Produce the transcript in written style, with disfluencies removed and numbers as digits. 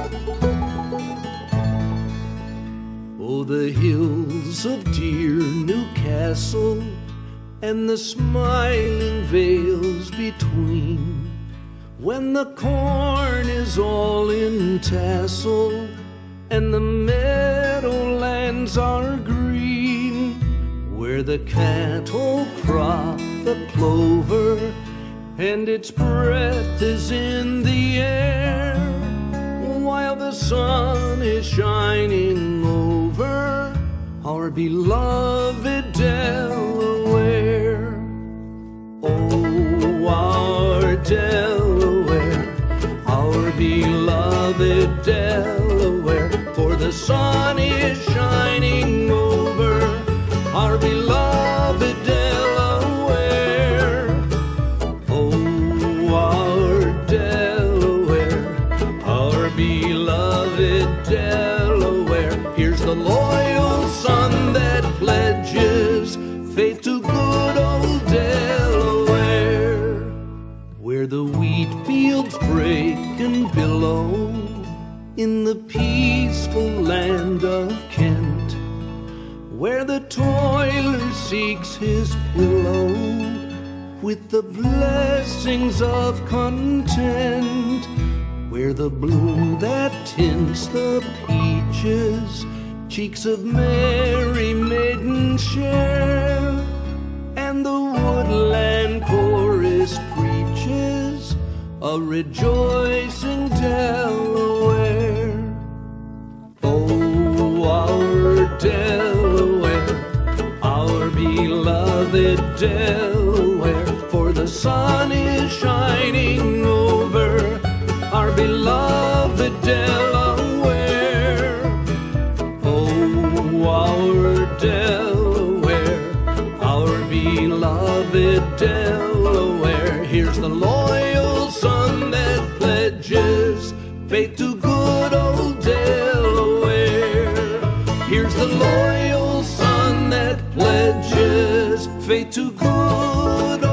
Oh, the hills of dear Newcastle and the smiling vales between, when the corn is all in tassel and the meadowlands are green, where the cattle crop the clover and its breath is in the air, while the sun is shining over our beloved Delaware. Oh, our Delaware, our beloved Delaware, for the sun is shining over our beloved Delaware. Oh, our Delaware, our beloved Delaware, here's the loyal son that pledges faith to good old Delaware, where the wheat fields break and billow in the peaceful land of Kent, where the toiler seeks his pillow with the blessings of content, where the bloom that tints the peaches cheeks of merry maidens share, and the woodland chorus preaches a rejoicing Delaware. Oh, our Delaware, our beloved Delaware, for the sun is shining over our beloved Delaware. Oh, our Delaware, our beloved Delaware, here's the loyal son that pledges faith to good old Delaware. Here's the loyal son that pledges faith to good